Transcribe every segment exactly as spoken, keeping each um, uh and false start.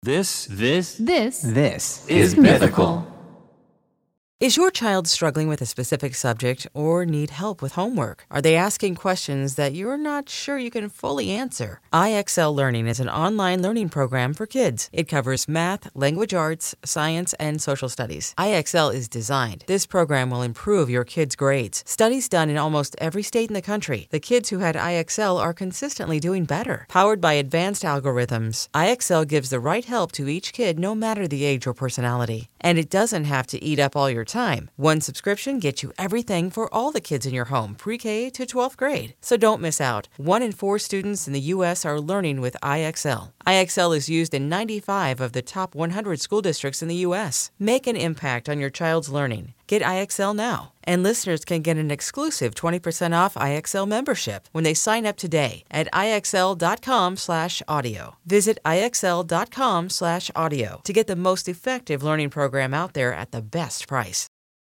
This, this, This, This is mythical. Is your child struggling with a specific subject or need help with homework? Are they asking questions that you're not sure you can fully answer? I X L Learning is an online learning program for kids. It covers math, language arts, science, and social studies. I X L is designed. This program will improve your kids' grades. Studies done in almost every state in the country. The kids who had I X L are consistently doing better. Powered by advanced algorithms, I X L gives the right help to each kid no matter the age or personality. And it doesn't have to eat up all your time. One subscription gets you everything for all the kids in your home, pre-K to twelfth grade. So don't miss out. One in four students in the U S are learning with I X L. I X L is used in ninety-five of the top one hundred school districts in the U S. Make an impact on your child's learning. Get I X L now. And listeners can get an exclusive twenty percent off I X L membership when they sign up today at IXL.com slash audio. Visit IXL.com slash audio to get the most effective learning program out there at the best price.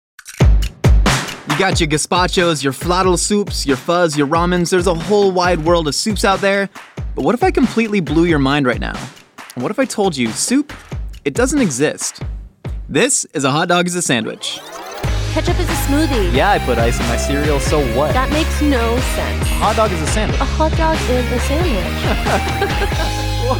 You got your gazpachos, your flottle soups, your fuzz, your ramens. There's a whole wide world of soups out there. But what if I completely blew your mind right now? And what if I told you soup, it doesn't exist? This is A Hot Dog is a Sandwich. Ketchup is a smoothie. Yeah, I put ice in my cereal, so what? That makes no sense. A hot dog is a sandwich. A hot dog is a sandwich.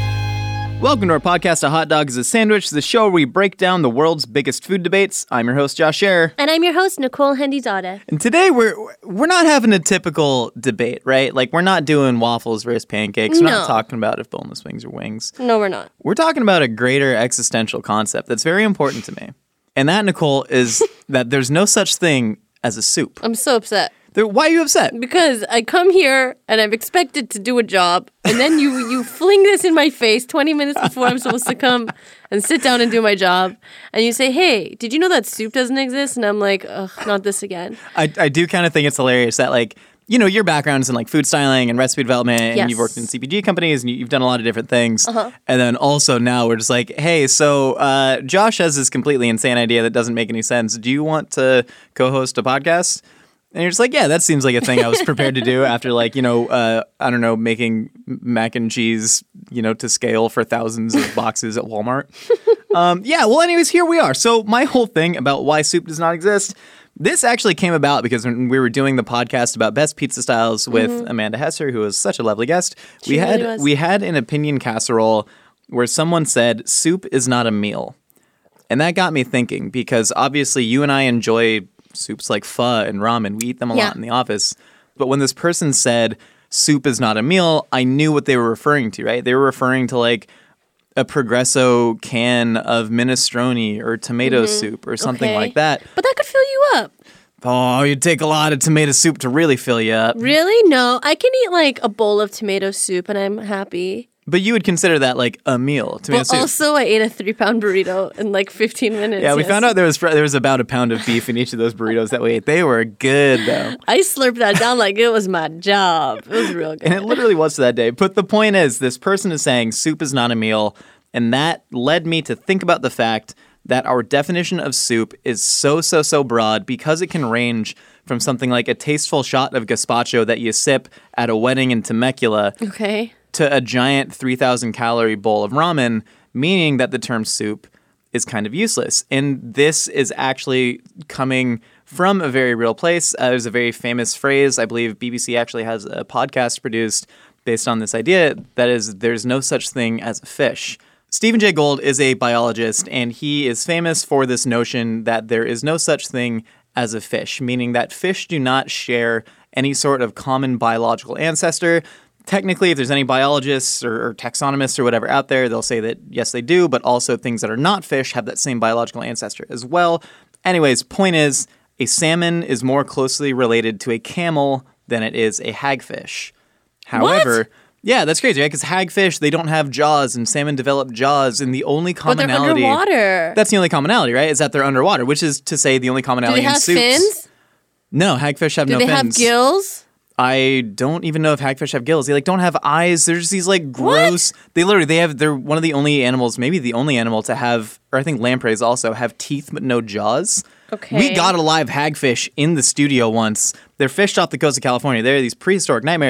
What? Welcome to our podcast, A Hot Dog is a Sandwich, the show where we break down the world's biggest food debates. I'm your host, Josh Scherer. And I'm your host, Nicole Hendizadeh. And today we're we're not having a typical debate, right? Like, we're not doing waffles versus pancakes. We're No. not talking about if boneless wings are wings. No, we're not. We're talking about a greater existential concept that's very important to me. And that, Nicole, is that there's no such thing as a soup. I'm so upset. There, why are you upset? Because I come here and I'm expected to do a job, and then you, you fling this in my face twenty minutes before I'm supposed to come and sit down and do my job. And you say, hey, did you know that soup doesn't exist? And I'm like, ugh, not this again. I, I do kind of think it's hilarious that, like, you know, your background is in, like, food styling and recipe development, and Yes. you've worked in C P G companies, and you- you've done a lot of different things. Uh-huh. And then also now we're just like, hey, so uh, Josh has this completely insane idea that doesn't make any sense. Do you want to co-host a podcast? And you're just like, yeah, that seems like a thing I was prepared to do after, like, you know, uh, I don't know, making mac and cheese, you know, to scale for thousands of boxes at Walmart. um, yeah, well, anyways, here we are. So my whole thing about why soup does not exist, this actually came about because when we were doing the podcast about best pizza styles with Mm-hmm. Amanda Hesser, who was such a lovely guest, She we had really was. we had an opinion casserole where someone said soup is not a meal. And that got me thinking, because obviously you and I enjoy soups like pho and ramen. We eat them a Yeah. lot in the office. But when this person said soup is not a meal, I knew what they were referring to, right? They were referring to, like, a Progresso can of minestrone or tomato soup or something Okay. like that. But that could fill you up. Oh, you'd take a lot of tomato soup to really fill you up. Really? No. I can eat like a bowl of tomato soup and I'm happy. But you would consider that like a meal, tomato But soup. also, I ate a three-pound burrito in like fifteen minutes. Yeah, we yes. found out there was there was about a pound of beef in each of those burritos that we ate. They were good, though. I slurped that down like it was my job. It was real good. And it literally was to that day. But the point is, this person is saying soup is not a meal, and that led me to think about the fact that our definition of soup is so, so, so broad because it can range from something like a tasteful shot of gazpacho that you sip at a wedding in Temecula Okay. to a giant three thousand calorie bowl of ramen, meaning that the term soup is kind of useless. And this is actually coming from a very real place. Uh, there's a very famous phrase, I believe B B C actually has a podcast produced based on this idea, that is, there's no such thing as a fish. Stephen Jay Gould is a biologist, and he is famous for this notion that there is no such thing as a fish, meaning that fish do not share any sort of common biological ancestor. Technically, if there's any biologists or, or taxonomists or whatever out there, they'll say that, yes, they do, but also things that are not fish have that same biological ancestor as well. Anyways, point is, a salmon is more closely related to a camel than it is a hagfish. However, What? yeah, that's crazy, right? Because hagfish, they don't have jaws, and salmon develop jaws, and the only But they're commonality... underwater. That's the only commonality, right? Is that they're underwater, which is to say the only Do commonality they in have soups. fins? No, hagfish have Do no they fins. have gills? I don't even know if hagfish have gills. They like don't have eyes. They're just these like gross. They literally they have. They're one of the only animals, maybe the only animal to have, or I think lampreys also have teeth but no jaws. Okay. We got a live hagfish in the studio once. They're fished off the coast of California. They're these prehistoric nightmares.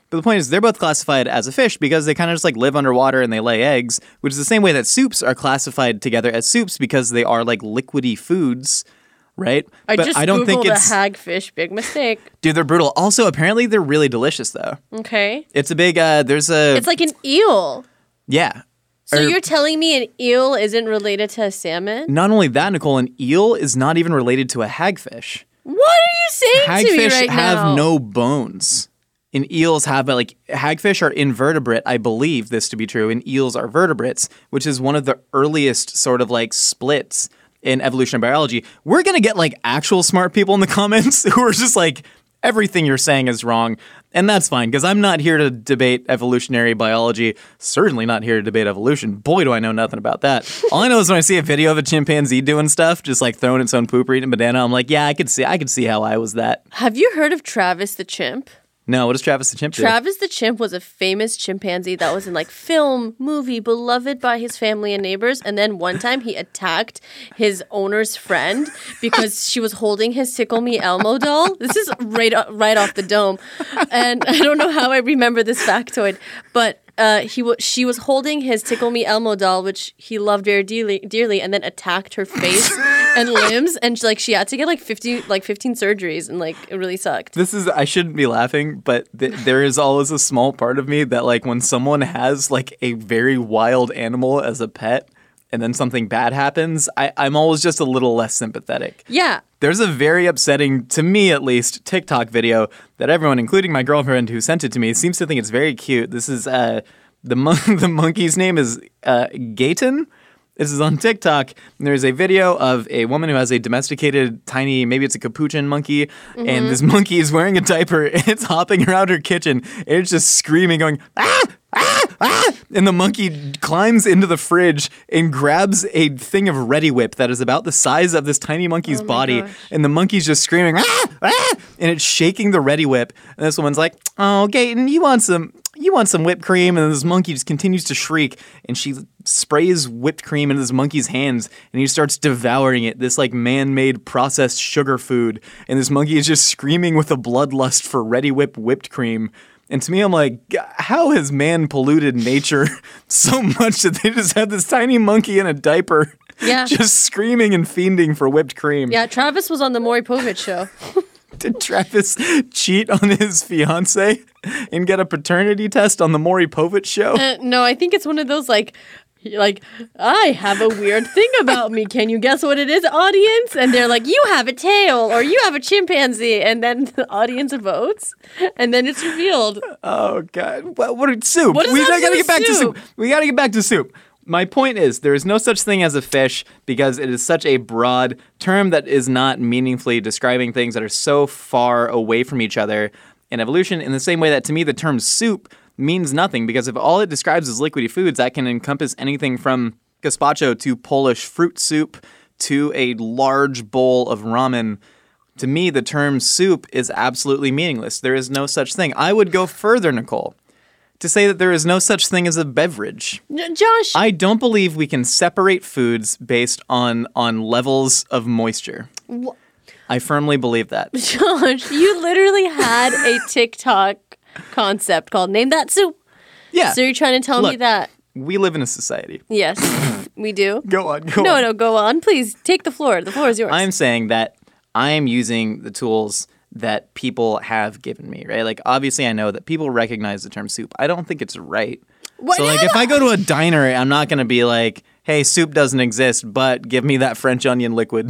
But the point is, they're both classified as a fish because they kind of just like live underwater and they lay eggs, which is the same way that soups are classified together as soups because they are like liquidy foods, right? I but just I don't Googled think a it's hagfish. Big mistake. dude. They're brutal. Also, apparently, they're really delicious though. Okay. It's a big. Uh, there's a. It's like an eel. yeah. So Or- you're telling me an eel isn't related to a salmon? Not only that, Nicole, an eel is not even related to a hagfish. What are you saying to me Hagfish right have now? no bones. And eels have, like, hagfish are invertebrate. I believe this to be true. And eels are vertebrates, which is one of the earliest sort of like splits in evolutionary biology. We're going to get like actual smart people in the comments who are just like, everything you're saying is wrong. And that's fine, because I'm not here to debate evolutionary biology. Certainly not here to debate evolution. Boy, do I know nothing about that. All I know is when I see a video of a chimpanzee doing stuff, just like throwing its own poop or eating a banana, I'm like, yeah, I could see, I could see how I was that. Have you heard of Travis the chimp? No, what does Travis the chimp do? Travis the chimp was a famous chimpanzee that was in like film, movie, beloved by his family and neighbors. And then one time he attacked his owner's friend because she was holding his Tickle Me Elmo doll. This is right right off the dome. And I don't know how I remember this factoid, but uh, he w- she was holding his Tickle Me Elmo doll, which he loved very dearly, dearly, and then attacked her face and limbs, and she, like she had to get like fifty, like fifteen surgeries, and like it really sucked. This is, I shouldn't be laughing, but th- there is always a small part of me that like when someone has like a very wild animal as a pet and then something bad happens, I- I'm always just a little less sympathetic. Yeah. There's a very upsetting, to me at least, TikTok video that everyone, including my girlfriend who sent it to me, seems to think it's very cute. This is, uh, the, mon- the monkey's name is uh, Gaten. This is on TikTok. And there's a video of a woman who has a domesticated tiny, maybe it's a capuchin monkey, Mm-hmm. and this monkey is wearing a diaper and it's hopping around her kitchen and it's just screaming, going, ah, ah, ah. And the monkey climbs into the fridge and grabs a thing of Ready Whip that is about the size of this tiny monkey's Oh my body. gosh. And the monkey's just screaming, ah, ah, and it's shaking the Ready Whip. And this woman's like, oh, Gaten, you want some... You want some whipped cream? And this monkey just continues to shriek, and she sprays whipped cream into this monkey's hands, and he starts devouring it, this like man-made processed sugar food. And this monkey is just screaming with a bloodlust for Ready Whip whipped cream. And to me, I'm like, "G- how has man polluted nature so much that they just had this tiny monkey in a diaper Yeah. just screaming and fiending for whipped cream? Yeah, Travis was on the Maury Povich show. Did Travis cheat on his fiance and get a paternity test on the Maury Povich show? Uh, no, I think it's one of those like, like I have a weird thing about me. Can you guess what it is, audience? And they're like, you have a tail or you have a chimpanzee, and then the audience votes, and then it's revealed. Oh God! What? What? Soup? What does we that have to gotta do get back with to soup? soup. We gotta get back to soup. My point is, there is no such thing as a fish because it is such a broad term that is not meaningfully describing things that are so far away from each other in evolution. In the same way that to me, the term soup means nothing because if all it describes is liquidy foods, that can encompass anything from gazpacho to Polish fruit soup to a large bowl of ramen. To me, the term soup is absolutely meaningless. There is no such thing. I would go further, Nicole, to say that there is no such thing as a beverage. N- Josh, I don't believe we can separate foods based on on levels of moisture. Wh- I firmly believe that. Josh, you literally had a TikTok concept called "Name That Soup." Yeah. So you're trying to tell me Look. that? We live in a society. Yes, we do. Go on, go No, on. no, go on. Please take the floor. The floor is yours. I'm saying that I am using the tools that people have given me, right? Like, obviously, I know that people recognize the term soup. I don't think it's right. What? So, like, if I go to a diner, I'm not going to be like, hey, soup doesn't exist, but give me that French onion liquid.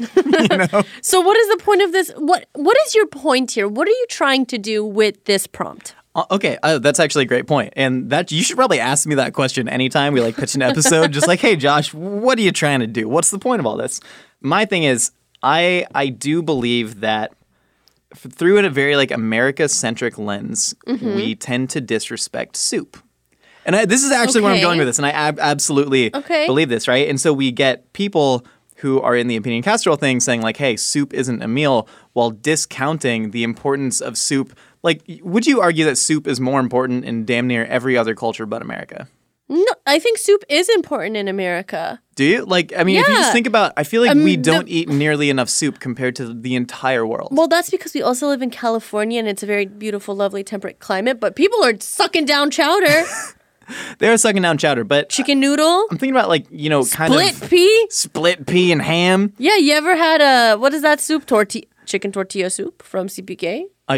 So what is the point of this? What What is your point here? What are you trying to do with this prompt? Uh, okay, uh, that's actually a great point. And that you should probably ask me that question anytime we like pitch an episode. Just like, hey, Josh, what are you trying to do? What's the point of all this? My thing is, I I do believe that f- through a very like America-centric lens, Mm-hmm. we tend to disrespect soup. And I, this is actually where I'm Okay. going with this, and I ab- absolutely Okay. believe this, right? And so we get people who are in the opinion casserole thing saying like, hey, soup isn't a meal, while discounting the importance of soup. Like, would you argue that soup is more important in damn near every other culture but America? No, I think soup is important in America. Do you? Like, I mean, if you Yeah. just think about, I feel like Um, we the- don't eat nearly enough soup compared to the entire world. Well, that's because we also live in California and it's a very beautiful, lovely, temperate climate, but people are sucking down chowder. They're sucking down chowder, but Chicken noodle, I'm thinking about like, you know, kind split of pea. split pea and ham. Yeah, you ever had a, what is that soup? Torti- chicken tortilla soup from C P K? I,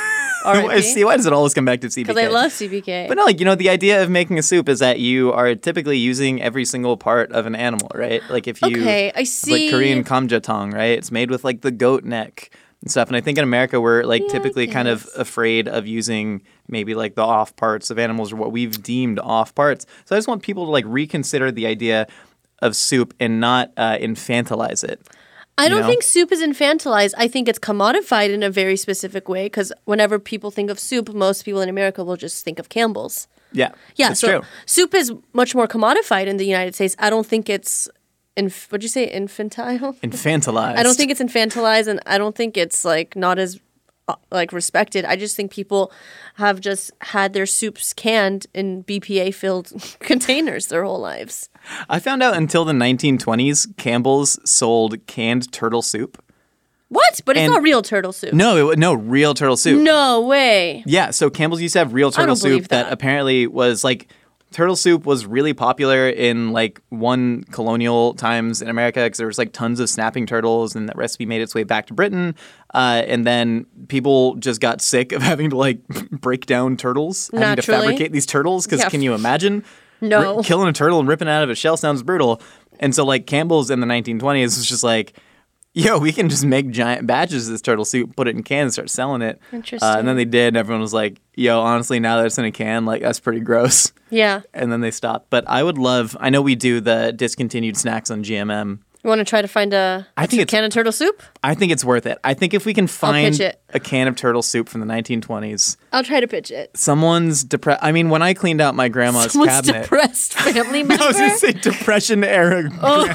R I P? see, why does it always come back to C B K? Because I love C P K. But no, like, you know, the idea of making a soup is that you are typically using every single part of an animal, right? Like if you, Okay, I it's see. like Korean kamjatang, right? It's made with like the goat neck and stuff. And I think in America, we're like Yeah, I typically kind of guess. afraid of using maybe like the off parts of animals or what we've deemed off parts. So I just want people to like reconsider the idea of soup and not uh, infantilize it. I don't know? think soup is infantilized. I think it's commodified in a very specific way because whenever people think of soup, most people in America will just think of Campbell's. Yeah, Yeah, that's so true. soup is much more commodified in the United States. I don't think it's, inf- what'd you say, infantile? Infantilized. I don't think it's infantilized, and I don't think it's like not as uh, like respected. I just think people have just had their soups canned in B P A filled containers their whole lives. I found out until the nineteen twenties, Campbell's sold canned turtle soup. What? But it's And- not real turtle soup. No, it, no, real turtle soup. No way. Yeah, so Campbell's used to have real turtle don't believe soup that. that. apparently was like turtle soup was really popular in like one colonial times in America because there was like tons of snapping turtles and that recipe made its way back to Britain. Uh, and then people just got sick of having to like break down turtles, having to Naturally. fabricate these turtles because Yeah. can you imagine? No. Ri- killing a turtle and ripping it out of its shell sounds brutal. And so like Campbell's in the nineteen twenties was just like, yo, we can just make giant batches of this turtle soup, put it in cans, and start selling it. Interesting. Uh, and then they did, and everyone was like, yo, honestly, now that it's in a can, like, that's pretty gross. Yeah. And then they stopped. But I would love, I know we do the discontinued snacks on G M M. You want to try to find a, I a think it's- can of turtle soup? I think it's worth it. I think if we can find pitch it. a can of turtle soup from the nineteen twenties, I'll try to pitch it. someone's depressed. I mean, when I cleaned out my grandma's Someone's cabinet. depressed family member. I was going to say depression era. Oh.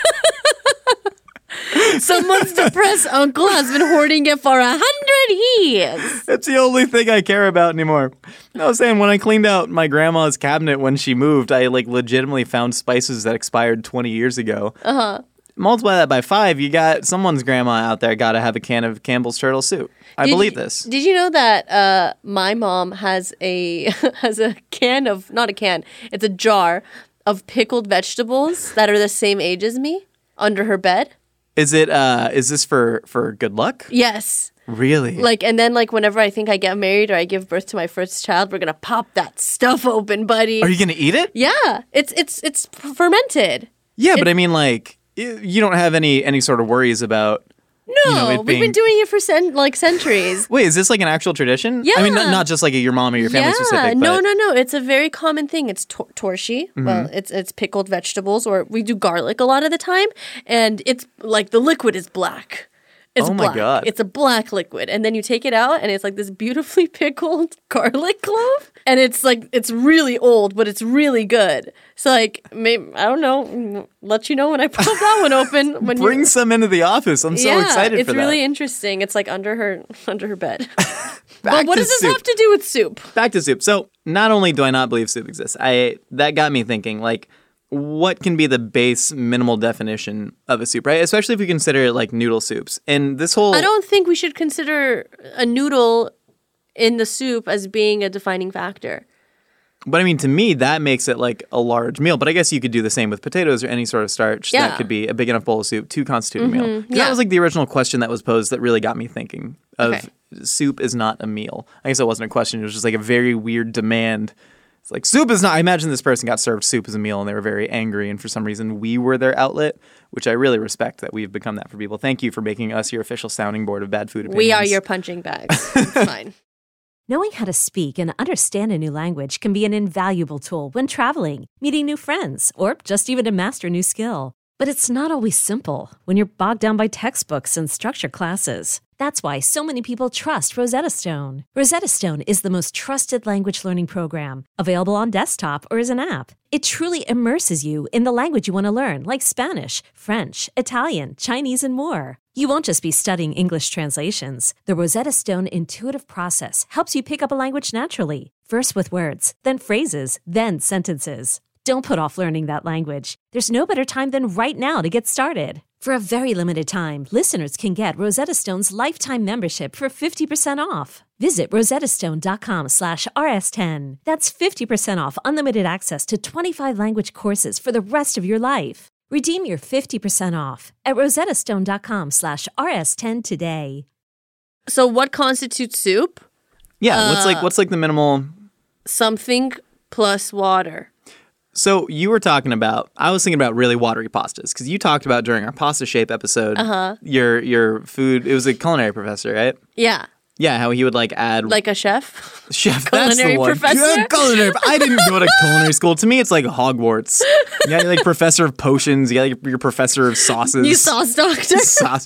Someone's depressed uncle has been hoarding it for a hundred years. That's the only thing I care about anymore. I was saying when I cleaned out my grandma's cabinet when she moved, I like legitimately found spices that expired twenty years ago. Uh huh. Multiply that by five, you got someone's grandma out there got to have a can of Campbell's turtle soup. I Did believe you- this. Did you know that uh, my mom has a has a can of not a can, it's a jar of pickled vegetables that are the same age as me under her bed? Is it? Uh, is this for for good luck? Yes. Really? Like, and then like whenever I think I get married or I give birth to my first child, we're gonna pop that stuff open, buddy. Are you gonna eat it? Yeah, it's it's it's fermented. Yeah, but I mean, like, y- you don't have any any sort of worries about. No, you know, it we've being- been doing it for cent- like centuries. Wait, is this like an actual tradition? I mean, not, Yeah. not just like a, your mom or your family yeah, specific. no, but no, no. It's a very common thing. It's tor- torshi. Mm-hmm. Well, it's it's pickled vegetables, or we do garlic a lot of the time, and it's like the liquid is black. It's Oh my black. God. It's a black liquid, and then you take it out, and it's like this beautifully pickled garlic clove, and it's like it's really old, but it's really good. So like, maybe I don't know. Let you know when I pop that one open. When Bring you, some into the office. I'm so yeah, excited it's for really that. interesting. It's like under her under her bed. Back But what to does this soup. have to do with soup? Back to soup. So not only do I not believe soup exists, I that got me thinking, like, what can be the base minimal definition of a soup, right? Especially if you consider like noodle soups. And this whole I don't think we should consider a noodle in the soup as being a defining factor. but I mean to me that makes it like a large meal. But I guess you could do the same with potatoes or any sort of starch Yeah. Mm-hmm. that could be a big enough bowl of soup to constitute a meal. 'Cause Yeah. That was like the original question that was posed that really got me thinking of Okay. soup is not a meal. I guess it wasn't a question, it was just like a very weird demand. It's like soup is not. I imagine this person got served soup as a meal and they were very angry, and for some reason we were their outlet, which I really respect that we've become that for people. Thank you for making us your official sounding board of bad food opinions. We are your punching bags. It's fine. Knowing how to speak and understand a new language can be an invaluable tool when traveling, meeting new friends, or just even to master a new skill. But it's not always simple when you're bogged down by textbooks and structured classes. That's why so many people trust Rosetta Stone. Rosetta Stone is the most trusted language learning program, available on desktop or as an app. It truly immerses you in the language you want to learn, like Spanish, French, Italian, Chinese, and more. You won't just be studying English translations. The Rosetta Stone intuitive process helps you pick up a language naturally, first with words, then phrases, then sentences. Don't put off learning that language. There's no better time than right now to get started. For a very limited time, listeners can get Rosetta Stone's lifetime membership for fifty percent off. Visit rosettastone.com slash rs10. That's fifty percent off unlimited access to twenty-five language courses for the rest of your life. Redeem your fifty percent off at rosettastone.com slash rs10 today. So what constitutes soup? Yeah, what's like what's like the minimal? Something plus water. So you were talking about, I was thinking about really watery pastas because you talked about during our pasta shape episode, uh-huh. your your food. It was a culinary professor, right? Yeah. Yeah, how he would like add like a chef. Chef, culinary that's the one. professor. Yeah, culinary. I didn't go to culinary school. To me, it's like Hogwarts. You got like professor of potions. You got like your professor of sauces. You sauce doctor. Sauce.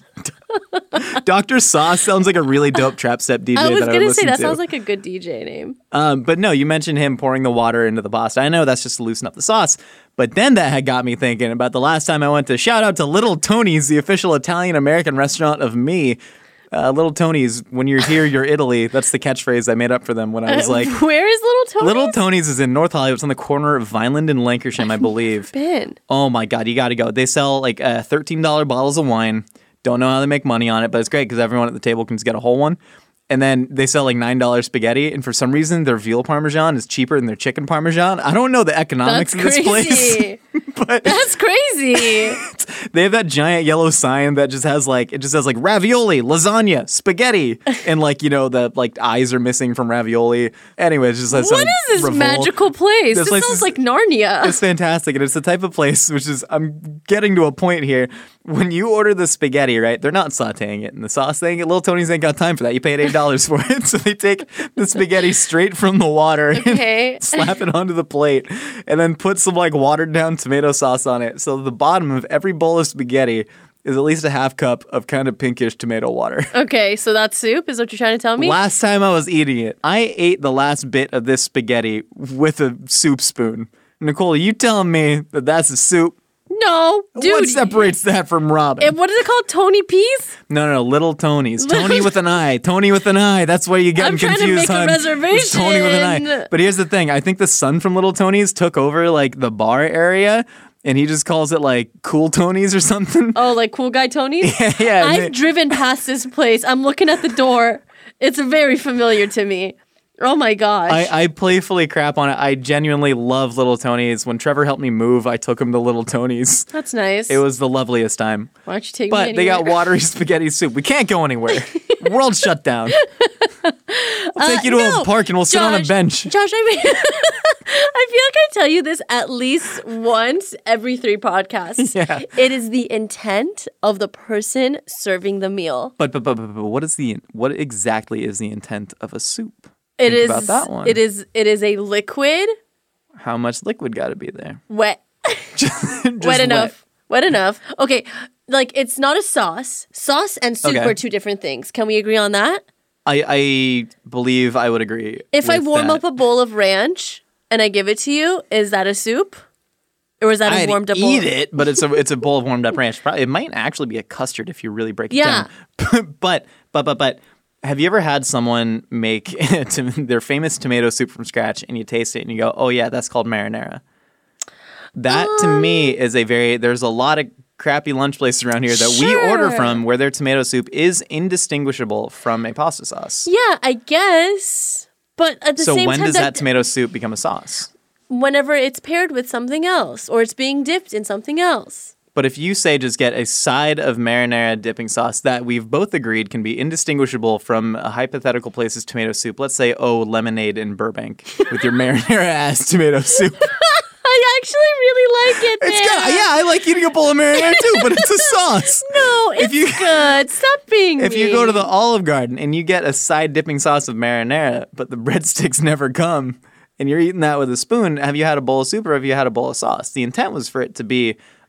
Doctor Sauce sounds like a really dope trap step D J. I was that gonna I would say that to. sounds like a good D J name. Um, but no, you mentioned him pouring the water into the pasta. I know that's just to loosen up the sauce. But then that had got me thinking about the last time I went to shout out to Little Tony's, the official Italian-American restaurant of me. Uh, Little Tony's, when you're here, you're Italy. That's the catchphrase I made up for them when I was like... Uh, where is Little Tony's? Little Tony's is in North Hollywood. It's on the corner of Vineland and Lancashire, I believe. Been. Oh my God, you got to go. They sell like uh, thirteen dollars bottles of wine. Don't know how they make money on it, but it's great because everyone at the table can just get a whole one. And then they sell like nine dollars spaghetti, and for some reason their veal parmesan is cheaper than their chicken parmesan. I don't know the economics That's of this crazy. place. But that's crazy. They have that giant yellow sign that just has like, it just has like ravioli, lasagna, spaghetti, and like, you know, the like eyes are missing from ravioli. Anyway, it just has What is this revolt. magical place? This, This place sounds is- like Narnia. It's fantastic, and it's the type of place which is, I'm getting to a point here. When you order the spaghetti, right, they're not sauteing it in the sauce thing. Little Tony's ain't got time for that. You paid eight dollars for it, so they take the spaghetti straight from the water Okay. and slap it onto the plate, and then put some like watered down tomato sauce on it. So the bottom of every bowl of spaghetti is at least a half cup of kind of pinkish tomato water. Okay, so that's soup, is what you're trying to tell me? Last time I was eating it, I ate the last bit of this spaghetti with a soup spoon. Nicole, are you telling me that that's a soup? No, dude. What separates that from Robin? And what is it called? Tony Peas? no, no, no, Little Tony's. Tony with an I. Tony with an I. That's why you get I'm confused, trying to make a hon. It's reservation. Tony with an I. But here's the thing. I think the son from Little Tony's took over like the bar area, and he just calls it like Cool Tony's or something. Oh, like Cool Guy Tony's? yeah, yeah. and I've they- driven past this place. I'm looking at the door. It's very familiar to me. Oh my gosh. I, I playfully crap on it. I genuinely love Little Tony's. When Trevor helped me move, I took him to Little Tony's. That's nice. It was the loveliest time. Why don't you take But me they got anywhere? watery spaghetti soup. We can't go anywhere. World shut down. We'll take you to Uh, no, a park and we'll sit on a Josh, bench. Josh, I mean, I feel like I tell you this at least once every three podcasts. Yeah. It is the intent of the person serving the meal. But, but, but, but, but what is the what exactly is the intent of a soup? It Think is about that one. It is it is a liquid, How much liquid got to be there? wet, Just wet enough, wet enough. Okay, like it's not a sauce. Sauce and soup Okay. are two different things. Can we agree on that? I, I believe I would agree. If I with warm that. up a bowl of ranch and I give it to you, is that a soup? Or is that a I'd warmed up eat bowl? it, but it's a it's a bowl of warmed up ranch. Probably, it might actually be a custard if you really break it Yeah. down. but but but but have you ever had someone make to- their famous tomato soup from scratch and you taste it and you go, oh yeah, that's called marinara? That to Um, me is a very there's a lot of crappy lunch places around here that we order Sure. from where their tomato soup is indistinguishable from a pasta sauce. Yeah, I guess. But at the So same when time, does that tomato soup become a sauce? whenever it's paired with something else or it's being dipped in something else. But if you say just get a side of marinara dipping sauce that we've both agreed can be indistinguishable from a hypothetical place's tomato soup, let's say, oh, lemonade in Burbank with your marinara ass tomato soup. I actually really like it. It's there. good. Yeah, I like eating a bowl of marinara too, but it's a sauce. No, it's If you- good. Stop being If you go to mean. the Olive Garden and you get a side dipping sauce of marinara, but the breadsticks never come, and you're eating that with a spoon, have you had a bowl of soup or have you had a bowl of sauce? The intent was for it to be a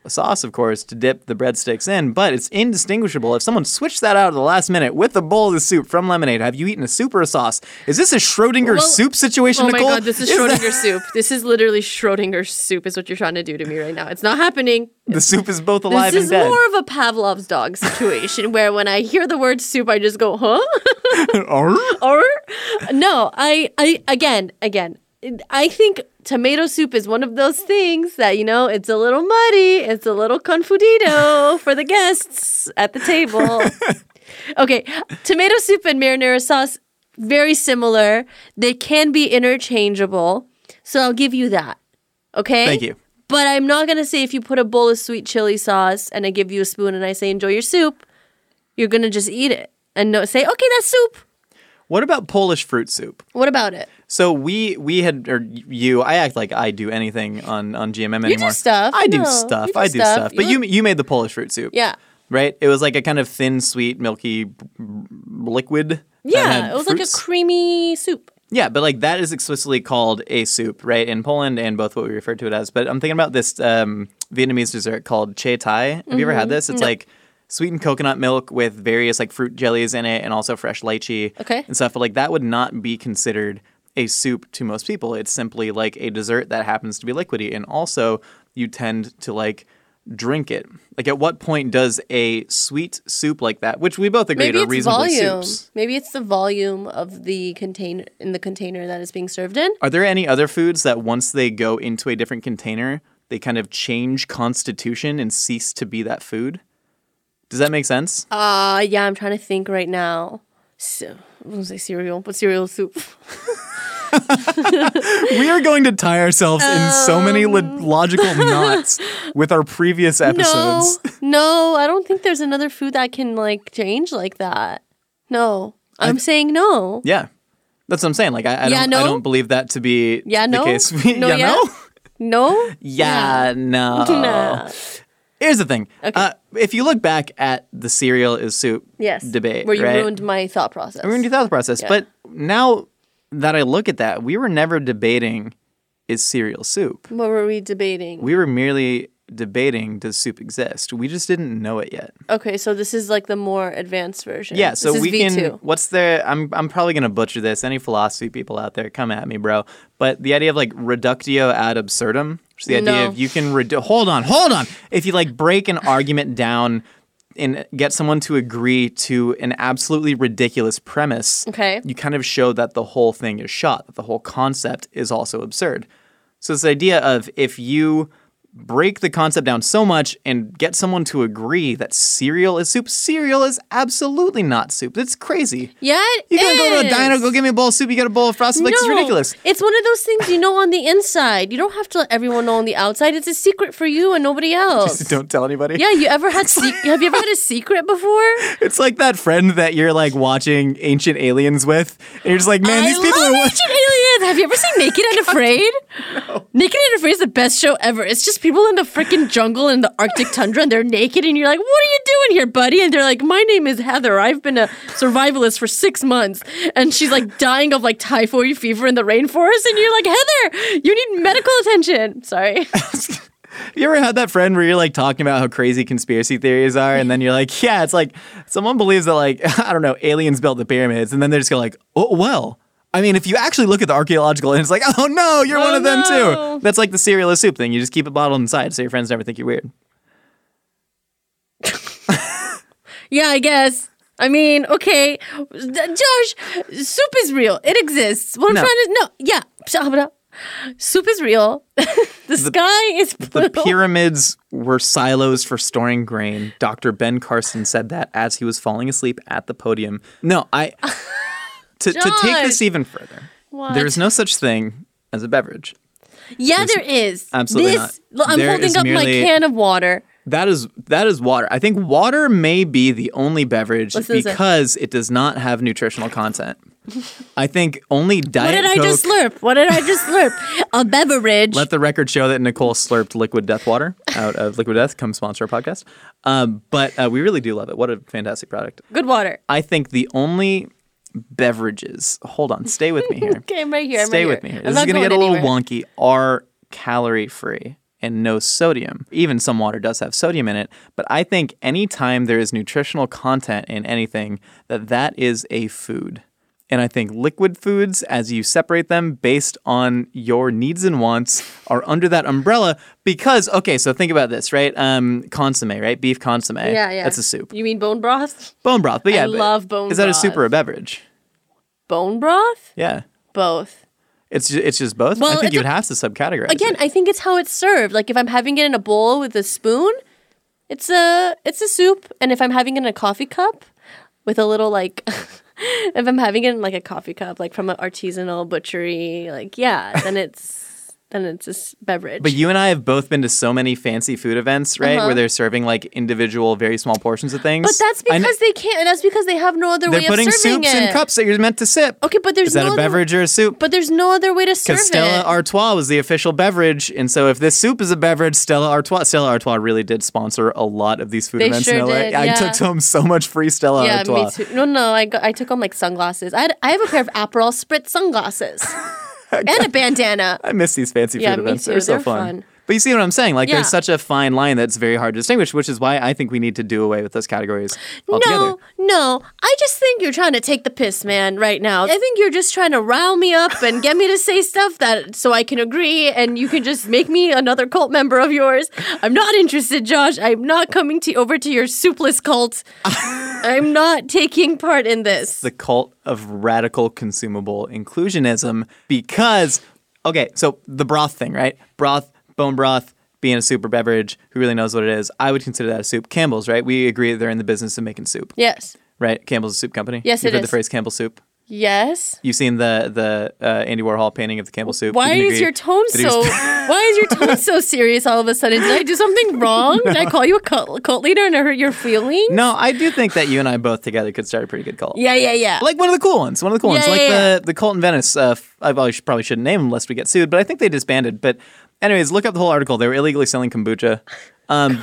sauce, of course, to dip the breadsticks in, but it's indistinguishable. If someone switched that out at the last minute with a bowl of soup from lemonade, have you eaten a soup or a sauce? Is this a Schrodinger Well, soup situation, Oh my Nicole? god, this is, is Schrodinger that- soup. This is literally Schrodinger soup is what you're trying to do to me right now. It's not happening. The soup is both alive This is and dead. more of a Pavlov's dog situation where when I hear the word soup, I just go, huh? Arr? Or no, I, I again, again, I think tomato soup is one of those things that, you know, it's a little muddy, it's a little confundido for the guests at the table. Okay, tomato soup and marinara sauce, very similar. They can be interchangeable, so I'll give you that. Okay? Thank you. But I'm not going to say if you put a bowl of sweet chili sauce and I give you a spoon and I say, enjoy your soup, you're going to just eat it and no, say, okay, that's soup. What about Polish fruit soup? What about it? So we we had or you I act like I do anything on on G M M You do anymore. stuff. I do No, stuff. you do I do stuff. stuff. But You- you you made the Polish fruit soup. Yeah. Right? It was like a kind of thin, sweet, milky b- liquid. that Yeah, had it was like a fruits. creamy soup. Yeah, but like that is explicitly called a soup, right? In Poland and both what we refer to it as. But I'm thinking about this um, Vietnamese dessert called Che Thai. Have you ever Mm-hmm. had this? It's like sweetened coconut milk with various like fruit jellies in it and also fresh lychee Okay. and stuff. But like that would not be considered a soup to most people. It's simply like a dessert that happens to be liquidy. And also you tend to like drink it. Like at what point does a sweet soup like that, which we both agreed Maybe are it's reasonably volume. soups. Maybe it's the volume of the container in the container that is being served in. Are there any other foods that once they go into a different container, they kind of change constitution and cease to be that food? Does that make sense? Uh yeah, I'm trying to think right now. So, I was say cereal, but cereal soup. We are going to tie ourselves in so many lo- logical knots with our previous episodes. No, no, I don't think there's another food that can like change like that. No, I'm saying no. Yeah. That's what I'm saying. Like, I, I, Yeah, don't, no? I don't believe that to be Yeah, the no? case. No, yeah, yeah? no? No. Yeah, no. Nah. Here's the thing. Okay. Uh, if you look back at the cereal is soup Yes. debate, Where you right? ruined my thought process. I ruined your thought process. Yeah. But now that I look at that, we were never debating is cereal soup. What were we debating? We were merely debating does soup exist. We just didn't know it yet. Okay, so this is like the more advanced version. Yeah, so this is we V can. two. What's the? I'm I'm probably gonna butcher this. Any philosophy people out there, come at me, bro. But the idea of like reductio ad absurdum, which is the idea No. of you can redu- hold on, hold on. If you like break an argument down and get someone to agree to an absolutely ridiculous premise, Okay. you kind of show that the whole thing is shot, that the whole concept is also absurd. So this idea of if you break the concept down so much and get someone to agree that cereal is soup, cereal is absolutely not soup. It's crazy. Yeah, it You gotta go to a is. diner, go get me a bowl of soup, you get a bowl of frosted flakes. It's No, ridiculous. It's one of those things you know on the inside. You don't have to let everyone know on the outside. It's a secret for you and nobody else. Don't tell anybody. Yeah, you ever had se- have you ever had a secret before? It's like that friend that you're like watching Ancient Aliens with, and you're just like, man, I these people love are watching. Ancient Aliens. Have you ever seen Naked and Afraid? no. Naked and Afraid is the best show ever. It's just people in the freaking jungle in the Arctic tundra and they're naked and you're like, what are you doing here, buddy? And they're like, my name is Heather. I've been a survivalist for six months. And she's like dying of like typhoid fever in the rainforest. And you're like, Heather, you need medical attention. Sorry. You ever had that friend where you're like talking about how crazy conspiracy theories are, and then you're like, yeah, it's like someone believes that like I don't know, aliens built the pyramids, and then they just go like, oh well. I mean, if you actually look at the archaeological, and it's like, oh no, you're Oh, one of them no. too. That's like the cereal is soup thing. You just keep it bottled inside, so your friends never think you're weird. Yeah, I guess. I mean, okay. Josh, soup is real. It exists. What I'm No. trying to no, yeah. Soup is real. the, sky is blue. The pyramids were silos for storing grain. Doctor Ben Carson said that as he was falling asleep at the podium. No, I to, to take this Josh. even further. What? There is no such thing as a beverage. Yeah, there is. Absolutely this, not. Look, I'm There holding is up my merely- can of water. That is that is water. I think water may be the only beverage Listen to this. because it does not have nutritional content. I think only What Diet did I Coke. just slurp? What did I just slurp? A beverage. Let the record show that Nicole slurped liquid death water out of Liquid Death. Come sponsor our podcast. Um, but uh, we really do love it. What a fantastic product. Good water. I think the only beverages. Hold on, stay with me here. Okay, I'm right here. I'm Stay right with here. me here. I'm This is not gonna get a going little anywhere. wonky. Are calorie free. and no sodium. Even some water does have sodium in it. But I think anytime there is nutritional content in anything, that that is a food. And I think liquid foods, as you separate them based on your needs and wants, are under that umbrella because, okay, so think about this, right? Um, consomme, right? Beef consomme. Yeah, yeah. That's a soup. You mean bone broth? Bone broth. But yeah, I but love bone Is that a broth. soup or a beverage? Bone broth? Yeah. Both. It's just, it's just both? Well, I think it's you would a- have to subcategorize Again, it. I think it's how it's served. Like if I'm having it in a bowl with a spoon, it's a it's a soup. And if I'm having it in a coffee cup with a little like if I'm having it in like a coffee cup, like from an artisanal butchery, like yeah, then it's then it's a s- beverage. But you and I have both been to so many fancy food events, right? Uh-huh. Where they're serving like individual, very small portions of things. But that's I kn- because they can't. That's because they have no other they're way putting of serving soups it. in cups that you're meant to sip. Okay, but there's Is that no a other- beverage or a soup? But there's no other way to serve Because Stella it. Artois was the official beverage, and so if this soup is a beverage, Stella Artois, Stella Artois really did sponsor a lot of these food They events sure in L A. did, I yeah. took home so much free Stella Yeah, Artois. me too. No, no, I got, I took home like sunglasses. I had, I have a pair of Aperol Spritz sunglasses and a bandana. I miss these fancy Yeah, food me events. too. They're so They're fun. fun. But you see what I'm saying? Like, Yeah. there's such a fine line that's very hard to distinguish, which is why I think we need to do away with those categories altogether. No, no. I just think you're trying to take the piss, man, right now. I think you're just trying to rile me up and get me to say stuff that so I can agree and you can just make me another cult member of yours. I'm not interested, Josh. I'm not coming to over to your soupless cult. I'm not taking part in this. The cult of radical consumable inclusionism because, okay, so the broth thing, right? Broth, bone broth, being a soup or beverage, who really knows what it is? I would consider that a soup. Campbell's, right? We agree that they're in the business of making soup, Yes. right? Campbell's a soup company. Yes, You've it heard is. the phrase Campbell soup. Yes. You've seen the the uh, Andy Warhol painting of the Campbell soup. Why You can is agree your tone that he was- so? Why is your tone so serious all of a sudden? Did I do something wrong? Did I call you a cult, cult leader and I hurt your feelings? No, I do think that you and I both together could start a pretty good cult. Yeah, yeah, yeah. Like one of the cool ones. One of the cool Yeah, ones. yeah, Like yeah. the, the cult in Venice. Uh, f- I probably, should, probably shouldn't name them lest we get sued, but I think they disbanded. But anyways, look up the whole article. They were illegally selling kombucha. Um,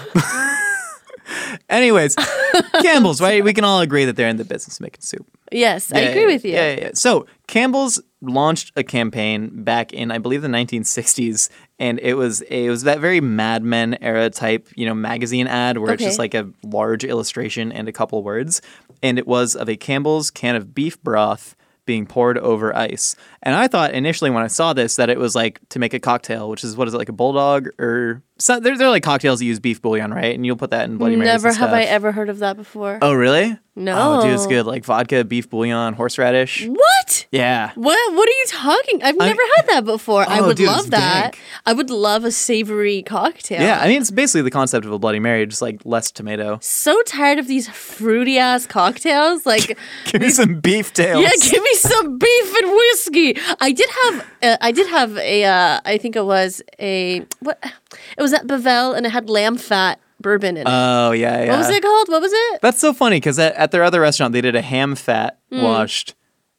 anyways, Campbell's, right? We can all agree that they're in the business of making soup. Yes, I Yeah, agree yeah, with you. Yeah, yeah, yeah. So Campbell's launched a campaign back in, I believe, the nineteen sixties, and it was it was that very Mad Men era type, you know, magazine ad where it's Okay. just like a large illustration and a couple words, and it was of a Campbell's can of beef broth being poured over ice. And I thought initially when I saw this that it was like to make a cocktail, which is what is it, like a bulldog or so, they're, they're like cocktails that use beef bouillon, right? And you'll put that in Bloody Marys Never and have I stuff. ever heard of that before. Oh, really? No. Oh, dude, it's good. Like vodka, beef bouillon, horseradish. What? Yeah. What? What are you talking? I've I- never had that before. I Oh, would dude, it's love that. dank. I would love a savory cocktail. Yeah, I mean, it's basically the concept of a Bloody Mary, just like less tomato. So tired of these fruity ass cocktails. Like, Give me some beef tails. yeah, give me some beef and whiskey. I did have, uh, I did have a, uh, I think it was a what? It was at Bavel, and it had lamb fat bourbon in it. Oh, yeah, yeah. What was it called? What was it? That's so funny because at, at their other restaurant, they did a ham fat Mm. washed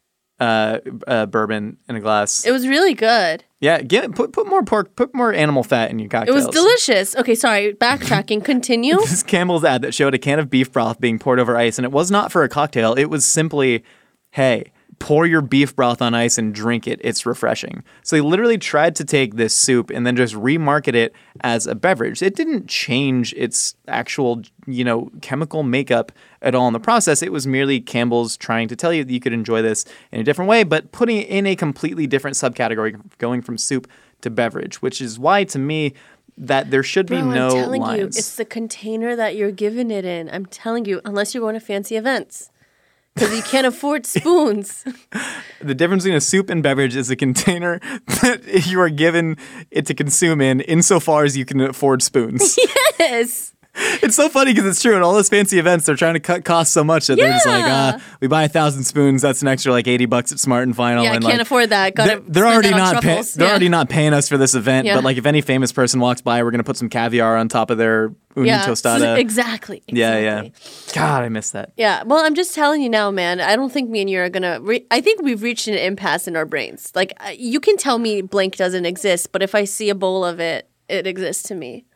uh, uh, bourbon in a glass. It was really good. yeah, get put put more pork, put more animal fat in your It cocktails. was delicious. Okay, sorry. Backtracking. Continue. This Campbell's ad that showed a can of beef broth being poured over ice, and it was not for a cocktail. It was simply, hey, pour your beef broth on ice and drink it. It's refreshing. So they literally tried to take this soup and then just remarket it as a beverage. It didn't change its actual, you know, chemical makeup at all in the process. It was merely Campbell's trying to tell you that you could enjoy this in a different way, but putting it in a completely different subcategory, going from soup to beverage, which is why, to me, that there should be Bro, no I'm telling lines. you, it's the container that you're giving it in. I'm telling you, unless you're going to fancy events. Because you can't afford spoons. The difference between a soup and beverage is a container that you are given it to consume in, insofar as you can afford spoons. Yes. It's so funny because it's true. At all those fancy events, they're trying to cut costs so much that they're just like, Yeah. ah, we buy a thousand spoons. That's an extra like eighty bucks at Smart and Final. Yeah, I and can't like, afford that. Gotta They're, they're spend already that on not pay, truffles. they're Yeah. already not paying us for this event. Yeah. But like, if any famous person walks by, we're gonna put some caviar on top of their uni Yeah, tostada. exactly. Yeah, exactly. yeah. God, I miss that. Yeah, well, I'm just telling you now, man. I don't think me and you are gonna. Re- I think we've reached an impasse in our brains. Like, uh, you can tell me blank doesn't exist, but if I see a bowl of it, it exists to me.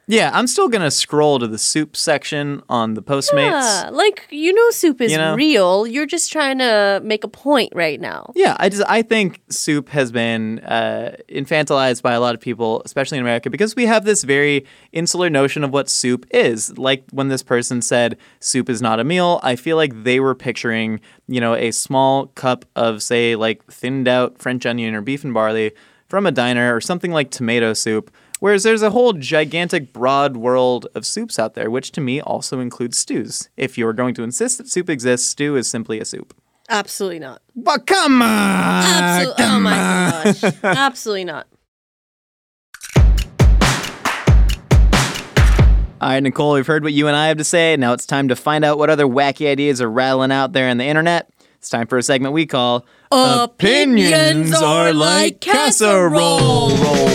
Yeah, I'm still going to scroll to the soup section on the Postmates. Yeah, like, you know soup is You know? real. You're just trying to make a point right now. Yeah, I just I think soup has been uh, infantilized by a lot of people, especially in America, because we have this very insular notion of what soup is. Like when this person said soup is not a meal, I feel like they were picturing, you know, a small cup of, say, like thinned out French onion or beef and barley from a diner or something like tomato soup. Whereas there's a whole gigantic, broad world of soups out there, which to me also includes stews. If you are going to insist that soup exists, stew is simply a soup. Absolutely not. But come on! Absolutely. Oh my gosh. Absolutely not. All right, Nicole, we've heard what you and I have to say. Now it's time to find out what other wacky ideas are rattling out there on the internet. It's time for a segment we call Opinions Are Like Casserole.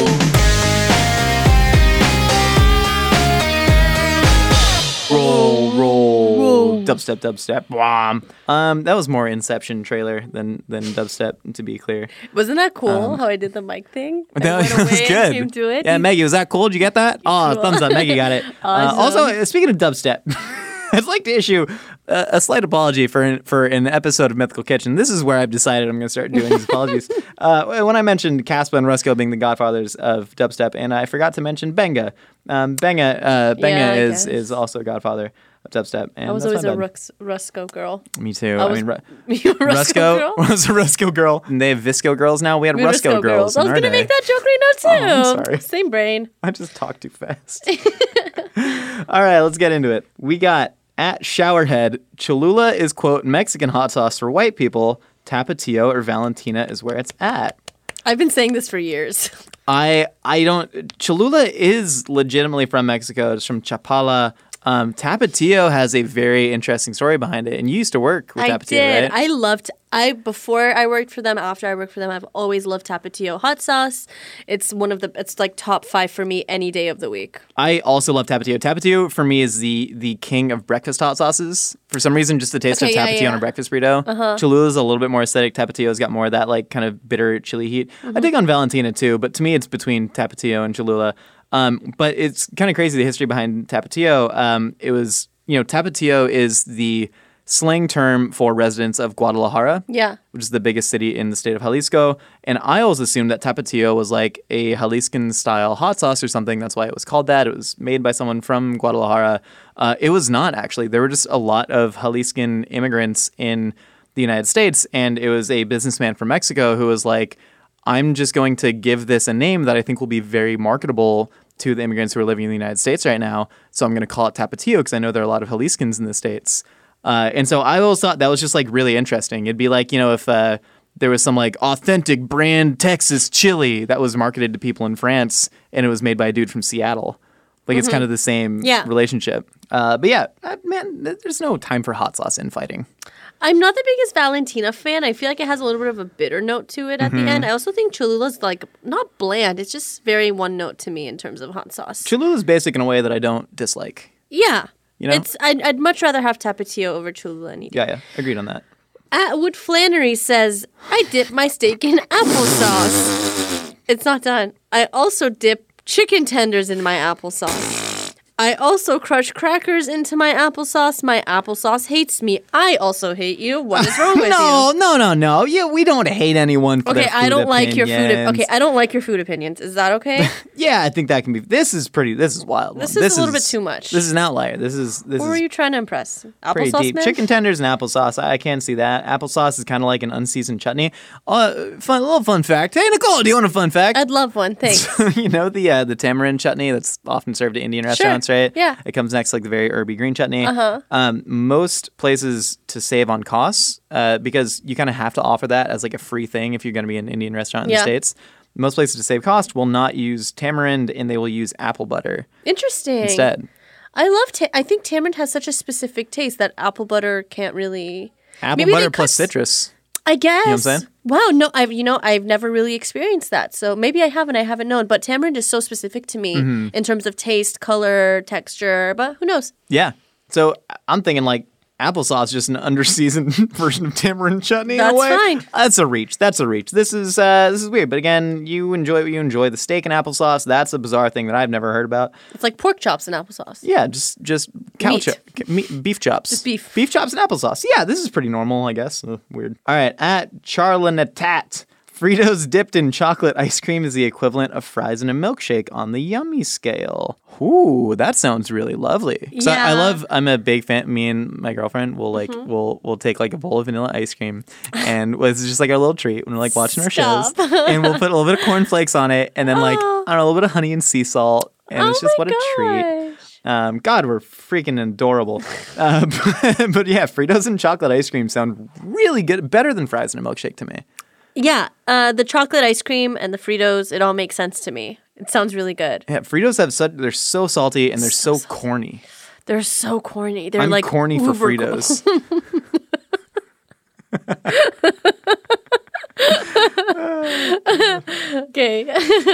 Roll, roll, dubstep, dubstep, bwam. Um, that was more Inception trailer than than dubstep, to be clear. Wasn't that cool how I did the mic thing? I That went was away and good. came to it. Yeah, Maggie, was that cool? Did you get that? Oh, thumbs up. Maggie got it. Uh, Awesome. also, uh, speaking of dubstep, I'd like to issue a, a slight apology for for an episode of Mythical Kitchen. This is where I've decided I'm going to start doing these apologies. Uh, when I mentioned Caspa and Rusko being the godfathers of dubstep, and I forgot to mention Benga. Um, Benga, uh, Benga Yeah, I is guess. is also a godfather of dubstep. And I was that's always my a bad. Rux, Rusco girl. Me too. I I, was- mean, Ru- You a Rusco girl? Rusco was a Rusco girl. And they have Visco girls now. We had We were Rusco, girls. I in was our going to day. make that joke right now, too. Oh, I'm sorry. Same brain. I just talked too fast. All right, let's get into it. We got at Showerhead, Cholula is, quote, Mexican hot sauce for white people. Tapatio or Valentina is where it's at. I've been saying this for years. I I don't. Cholula is legitimately from Mexico. It's from Chapala. Um, Tapatio has a very interesting story behind it, and you used to work with I Tapatio, did. right? I loved. I before I worked for them. After I worked for them, I've always loved Tapatio hot sauce. It's one of the. It's like top five for me any day of the week. I also love Tapatio. Tapatio for me is the the king of breakfast hot sauces. For some reason, just the taste Okay, of yeah, Tapatio yeah. on a breakfast burrito. Uh-huh. Cholula's a little bit more aesthetic. Tapatio's got more of that like kind of bitter chili heat. Mm-hmm. I dig on Valentina too, but to me, it's between Tapatio and Cholula. Um, but it's kind of crazy the history behind Tapatio. Um, it was you know Tapatio is the slang term for residents of Guadalajara. Yeah. Which is the biggest city in the state of Jalisco. And I always assumed that Tapatio was like a Jaliscan-style hot sauce or something. That's why it was called that. It was made by someone from Guadalajara. Uh, it was not, actually. There were just a lot of Jaliscan immigrants in the United States, and it was a businessman from Mexico who was like, I'm just going to give this a name that I think will be very marketable to the immigrants who are living in the United States right now. So I'm going to call it Tapatio because I know there are a lot of Jaliscans in the States. Uh, and so I always thought that was just like really interesting. It'd be like, you know, if uh, there was some like authentic brand Texas chili that was marketed to people in France and it was made by a dude from Seattle. Like it's kind of the same Yeah. relationship. Uh, but yeah, uh, man, th- there's no time for hot sauce infighting. I'm not the biggest Valentina fan. I feel like it has a little bit of a bitter note to it at Mm-hmm. the end. I also think Cholula's like not bland. It's just very one note to me in terms of hot sauce. Cholula's basic in a way that I don't dislike. Yeah. You know? It's I'd, I'd much rather have Tapatio over Cholula any day. Yeah, yeah, agreed on that. Atwood Flannery says, I dip my steak in applesauce. It's not done. I also dip chicken tenders in my applesauce. I also crush crackers into my applesauce. My applesauce hates me. I also hate you. What is wrong with No, you? no, no, no. Yeah, we don't hate anyone for Okay, their food I don't like your food. opinions. Okay, I don't like your food opinions. Is that okay? Yeah, I think that can be. This is pretty. This is wild. This one. is a little bit too much. This is an outlier. This is this Who are is you trying to impress? pretty Applesauce deep. man? Chicken tenders and applesauce. I, I can see that. Applesauce is kind of like an unseasoned chutney. Uh, fun little fun fact. Hey Nicole, do you want a fun fact? I'd love one. Thanks. You know the uh, the tamarind chutney that's often served at Indian restaurants, right? Yeah. It comes next, like the very herby green chutney. Uh-huh. Um, most places to save on costs, uh, because you kind of have to offer that as like a free thing if you're going to be in an Indian restaurant in Yeah. the States. Most places to save cost will not use tamarind and they will use apple butter Interesting. instead. I love. Ta- I think tamarind has such a specific taste that apple butter can't really. Apple Maybe they butter cut plus s- citrus. I guess. what I'm saying? Wow. No, I've you know I've never really experienced that. So maybe I haven't. I haven't known. But tamarind is so specific to me Mm-hmm. in terms of taste, color, texture. But who knows? Yeah. So I'm thinking like applesauce is just an underseasoned version of tamarind chutney. That's in a way. fine. That's a reach. That's a reach. This is uh, this is weird. But again, you enjoy what you enjoy. The steak and applesauce. That's a bizarre thing that I've never heard about. It's like pork chops and applesauce. Yeah, just just cow Meat. chop, meat, beef chops. Just beef. Beef chops and applesauce. Yeah, this is pretty normal, I guess. Uh, weird. All right, at Charlanatat. Fritos dipped in chocolate ice cream is the equivalent of fries in a milkshake on the yummy scale. Ooh, that sounds really lovely. So I, I Yeah. love. I'm a big fan. Me and my girlfriend will like Mm-hmm. we'll we'll take like a bowl of vanilla ice cream, and it's just like our little treat when we're like watching our Stop. shows, and we'll put a little bit of cornflakes on it, and then like I Oh. don't know, a little bit of honey and sea salt, and Oh it's just my what a treat. gosh. Um, God, we're freaking adorable. Uh, but, but yeah, Fritos and chocolate ice cream sound really good, better than fries in a milkshake to me. Yeah, uh, the chocolate ice cream and the Fritos, it all makes sense to me. It sounds really good. Yeah, Fritos have such, they're so salty and they're so, So corny. They're so corny. They're I'm like corny for uber Fritos. Okay.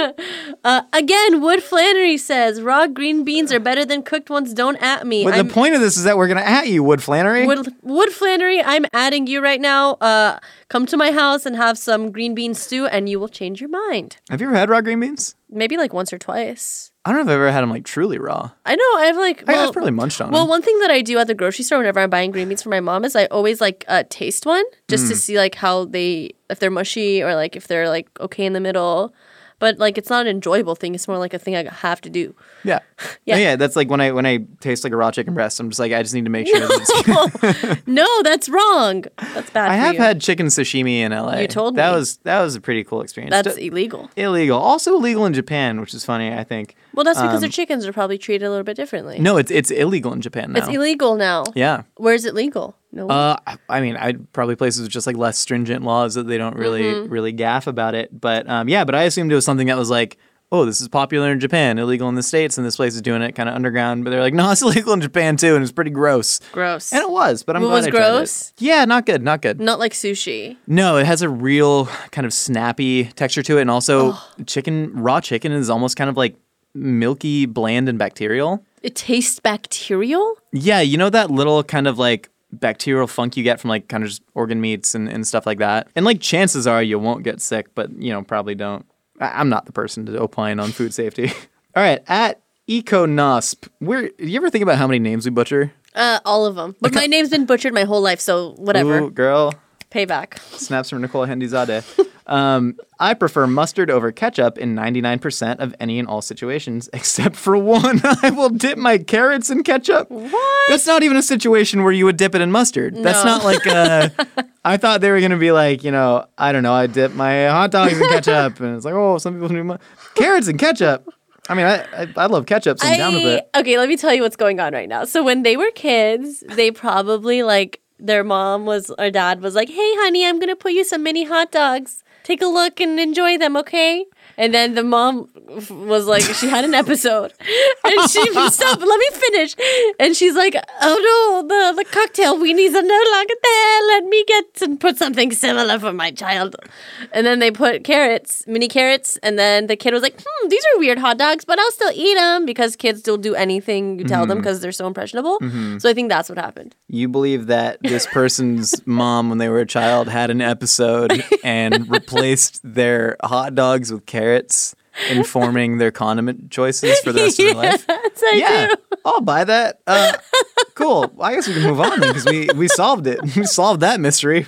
uh, again, Wood Flannery says raw green beans are better than cooked ones. Don't at me. But I'm, the point of this is that we're going to at you, Wood Flannery. Wood, Wood Flannery, I'm adding you right now. Uh, come to my house and have some green bean stew, and you will change your mind. Have you ever had raw green beans? Maybe like once or twice. I don't know if I've ever had them like truly raw. I know. I've like. I- Well, I've probably munched on Well, them. one thing that I do at the grocery store whenever I'm buying green beans for my mom is I always like uh, taste one just Mm. to see like how they, if they're mushy or like if they're like okay in the middle. But like it's not an enjoyable thing. It's more like a thing I have to do. Yeah. Yeah. yeah. Yeah, that's like when I when I taste like a raw chicken breast, I'm just like, I just need to make sure that it's No, that's wrong. That's bad. I for have you. had chicken sashimi in L A. You told that me. was that was a pretty cool experience. That's D- illegal. illegal. Also illegal in Japan, which is funny, I think. Well, that's because Um, their chickens are probably treated a little bit differently. No, it's it's illegal in Japan now. It's illegal now. Yeah. Where is it legal? No. Uh, I- I mean, I'd probably places with just like less stringent laws that they don't really Mm-hmm. really gaff about it. But um, yeah, but I assumed it was something that was like, oh, this is popular in Japan, illegal in the States, and this place is doing it kind of underground. But they're like, no, it's illegal in Japan too, and it's pretty gross. Gross. And it was, but I'm What glad was I tried gross? it. Yeah, not good, not good. Not like sushi. No, it has a real kind of snappy texture to it, and also chicken, raw chicken is almost kind of like milky, bland, and bacterial. It tastes bacterial? Yeah, you know that little kind of like bacterial funk you get from like kind of just organ meats and, and stuff like that. And like chances are you won't get sick, but you know, probably don't. I- I'm not the person to opine on food safety. All right, at EcoNosp, where do you ever think about how many names we butcher? Uh, all of them. But my name's been butchered my whole life, so whatever. Ooh, girl. Payback. Snaps from Nicole Hendizadeh. um, I prefer mustard over ketchup in ninety-nine percent of any and all situations, except for one. I will dip my carrots in ketchup. What? That's not even a situation where you would dip it in mustard. That's No. not like uh I thought they were going to be like, you know, I don't know, I dip my hot dogs in ketchup. And it's like, oh, some people do mu- carrots and ketchup. I mean, I, I, I love ketchup, so I'm down with it. Okay, let me tell you what's going on right now. So when they were kids, they probably like their mom was or dad was like, "Hey, honey, I'm gonna put you some mini hot dogs. Take a look and enjoy them, okay?" And then the mom was like, she had an episode, and she stop. Let me finish. And she's like, "Oh no, the the cocktail weenies are no longer there. Let me get and put something similar for my child." And then they put carrots, mini carrots, and then the kid was like, "Hmm, these are weird hot dogs, but I'll still eat them because kids still do anything you tell them because they're so impressionable." So I think that's what happened. You believe that this person's mom, when they were a child, had an episode and replaced their hot dogs with carrots, informing their condiment choices for the rest of their life? Yes, I Yeah, do. I'll buy that. Uh, cool. Well, I guess we can move on because we, we solved it. We solved that mystery.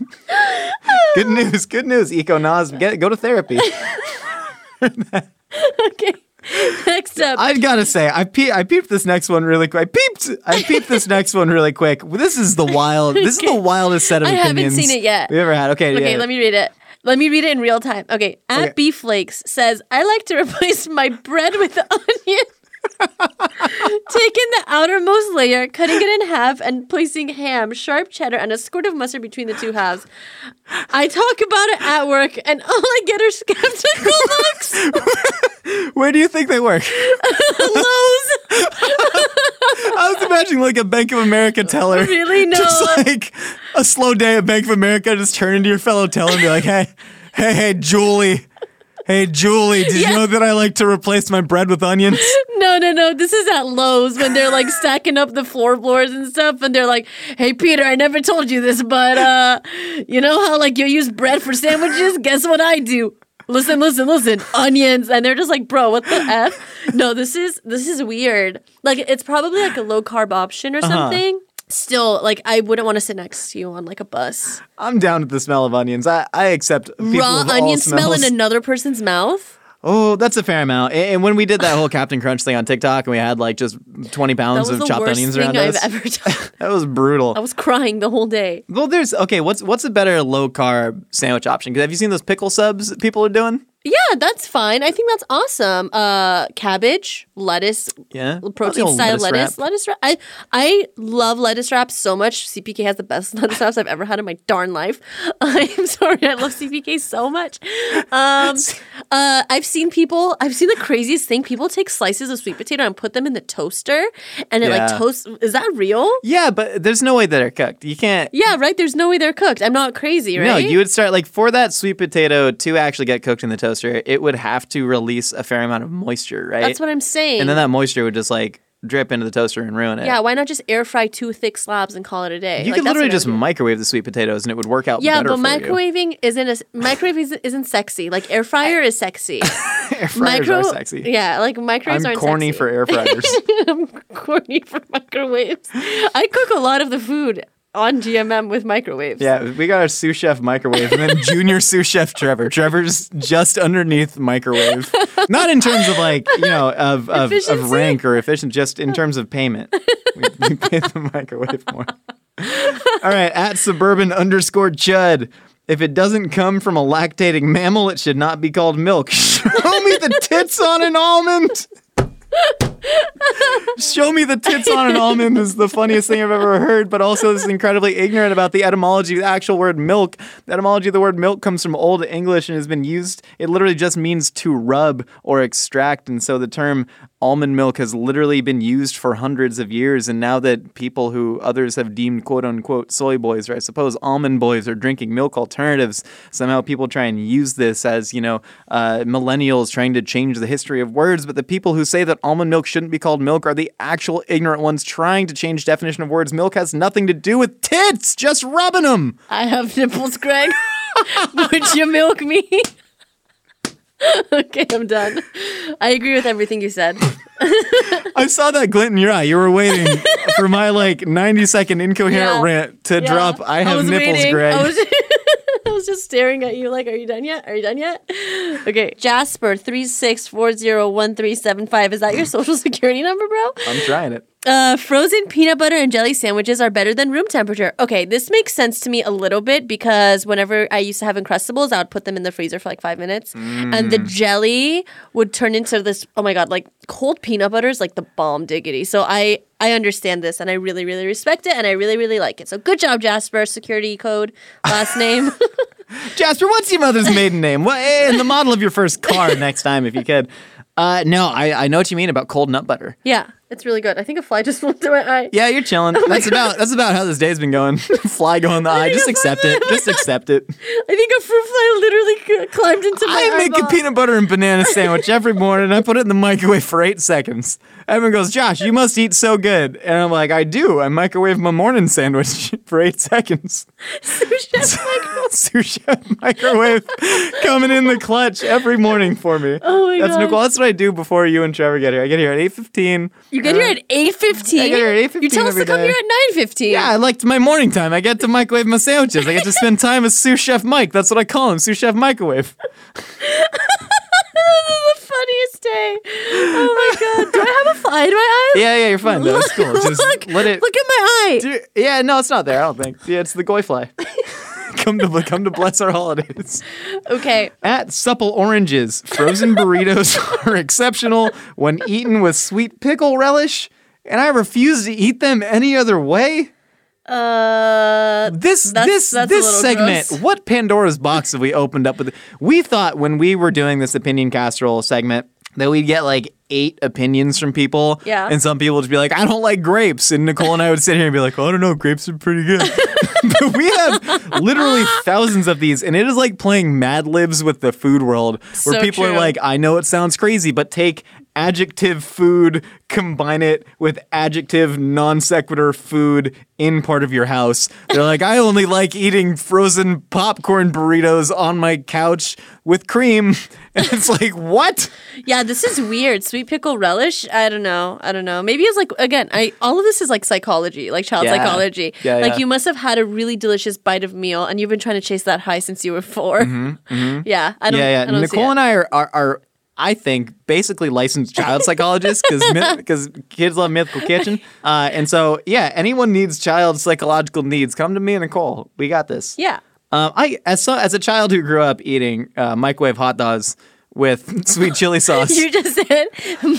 Good news. Good news. EcoNos, get go to therapy. Okay. Next up. I gotta say, I pe- I peeped this next one really quick. I peeped. I peeped this next one really quick. This is the wild. This is the wildest set of I haven't opinions seen it yet. we've ever had. Okay. Okay, yeah. let me read it. Let me read it in real time. Okay, at Okay. Beef Flakes says, "I like to replace my bread with onion." Taking the outermost layer, cutting it in half, and placing ham, sharp cheddar, and a squirt of mustard between the two halves. I talk about it at work, and all I get are skeptical looks. Where do you think they work? Lowe's. I was imagining like a Bank of America teller. Really? No. Just like a slow day at Bank of America. Just turn into your fellow teller and be like, hey, hey, hey, Julie. Hey, Julie, did Yeah. you know that I like to replace my bread with onions? No, no, no. This is at Lowe's when they're like stacking up the floorboards and stuff, and they're like, "Hey, Peter, I never told you this, but uh, you know how like you use bread for sandwiches? Guess what I do? Listen, listen, listen. Onions." And they're just like, "Bro, what the f?" No, this is this is weird. Like, it's probably like a low carb option or something. Still, like, I wouldn't want to sit next to you on like a bus. I'm down with the smell of onions. I, I accept people Raw of all onion smell in smells. another person's mouth. Oh, that's a fair amount. And and when we did that whole Captain Crunch thing on TikTok and we had like just twenty That pounds was of the chopped worst onions thing around I've us, ever done. that was brutal. I was crying the whole day. Well, there's, okay, what's what's a better low carb sandwich option? Because have you seen those pickle subs that people are doing? Yeah, that's fine. I think that's awesome. Uh, cabbage, lettuce, Yeah. The protein old style lettuce lettuce. wrap. Lettuce wrap. I I love lettuce wraps so much. C P K has the best lettuce wraps I've ever had in my darn life. I'm sorry, I love C P K so much. Um, uh, I've seen people. I've seen the craziest thing. People take slices of sweet potato and put them in the toaster, and it Yeah. like toasts. Is that real? Yeah, but there's no way that they're cooked. You can't. Yeah, right. There's no way they're cooked. I'm not crazy, right? No, you would start like for that sweet potato to actually get cooked in the toaster, it would have to release a fair amount of moisture, right? That's what I'm saying. And then that moisture would just like drip into the toaster and ruin it. yeah, why not just air fry two thick slabs and call it a day? You Like, could that's literally what I just would do. microwave the sweet potatoes and it would work out Yeah, better but for you. microwaving isn't a, microwaving isn't, isn't sexy. Like air fryer is sexy. Air fryers are sexy. Yeah, like microwaves I'm aren't corny sexy. for air fryers. I'm corny for microwaves. I cook a lot of the food on G M M with microwaves. Yeah, we got our sous chef microwave and then junior sous chef Trevor. Trevor's just underneath microwave. Not in terms of like, you know, of, of, of Efficiency? rank or efficient, just in terms of payment. We, we pay the microwave more. All right, at suburban underscore chud. If it doesn't come from a lactating mammal, it should not be called milk. Show me the tits on an almond. Show me the tits on an almond is the funniest thing I've ever heard, but also is incredibly ignorant about the etymology of the actual word milk. The etymology of the word milk comes from Old English and has been used, it literally just means to rub or extract, and so the term almond milk has literally been used for hundreds of years, and now that people who others have deemed quote-unquote soy boys, or I suppose almond boys, are drinking milk alternatives, somehow people try and use this as, you know, uh, millennials trying to change the history of words, but the people who say that almond milk shouldn't be called milk are the actual ignorant ones trying to change definition of words. Milk has nothing to do with tits, just rubbing them. I have nipples, Greg. Would you milk me? Okay, I'm done. I agree with everything you said. I saw that glint in your eye. You were waiting for my like ninety second incoherent Yeah. rant to Yeah. drop. I have was nipples, waiting. Greg. I was, I was just staring at you like, are you done yet? Are you done yet? Okay. Jasper, three six four zero one three seven five. Is that your social security number, bro? I'm trying it. Uh, frozen peanut butter and jelly sandwiches are better than room temperature. Okay, this makes sense to me a little bit because whenever I used to have Uncrustables, I would put them in the freezer for like five minutes. And the jelly would turn into this, oh my God, like cold peanut butter is like the bomb diggity. So I, I understand this and I really, really respect it and I really, really like it. So good job, Jasper. Security code, last name. Jasper, what's your mother's maiden name? What, and the model of your first car next time, if you could. Uh, no, I, I know what you mean about cold nut butter. Yeah, it's really good. I think a fly just flew through my eye. Yeah, you're chilling. that's about that's about how this day's been going. Fly go in the eye. Just accept it. Just accept it. I think a fruit fly literally c- climbed into my I make a eyeball. peanut butter and banana sandwich every morning. I put it in the microwave for eight seconds. Everyone goes, Josh, you must eat so good. And I'm like, I do. I microwave my morning sandwich for eight seconds. Sous chef microwave. Sous chef microwave coming in the clutch every morning for me. Oh my That's God. Nicole. That's what I do before you and Trevor get here. I get here at eight fifteen. You get here at eight fifteen? I get here at eight fifteen You tell us every to come day. here at nine fifteen. Yeah, I like my morning time. I get to microwave my sandwiches. I get to spend time with sous chef Mike. That's what I call him, sous chef microwave. This is the funniest day. Oh my God. Do I have a fly in my eye? Yeah, yeah, you're fine. though. It's cool. Just look, let it. look at my eye. Dude, yeah, no, it's not there. I don't think. Yeah, it's the goy fly. come to come to bless our holidays. Okay. At Supple Oranges, frozen burritos are exceptional when eaten with sweet pickle relish, and I refuse to eat them any other way. Uh, This That's- this that's a this little segment, gross. what Pandora's box have we opened up with? We thought when we were doing this opinion casserole segment that we'd get like eight opinions from people. Yeah. And some people would just be like, I don't like grapes. And Nicole and I would sit here and be like, oh, I don't know, grapes are pretty good. But we have literally thousands of these, and it is like playing Mad Libs with the food world, where So people true. are like, I know it sounds crazy, but take adjective food, combine it with adjective non sequitur food in part of your house. They're like, I only like eating frozen popcorn burritos on my couch with cream. And it's like, what? Yeah, this is weird. Sweet pickle relish. I don't know. I don't know. Maybe it's like, again, I all of this is like psychology, like child Yeah. psychology. Yeah, like yeah. you must have had a really delicious bite of meal, and you've been trying to chase that high since you were four. Mm-hmm, Yeah, I don't. yeah, yeah. I don't see Nicole it. and I are, are, are, I think, basically licensed child psychologists because because kids love Mythical Kitchen. Uh, and so, yeah, anyone needs child psychological needs, come to me and Nicole. We got this. Yeah. Um, I as so, as a child who grew up eating uh, microwave hot dogs with sweet chili sauce. You just said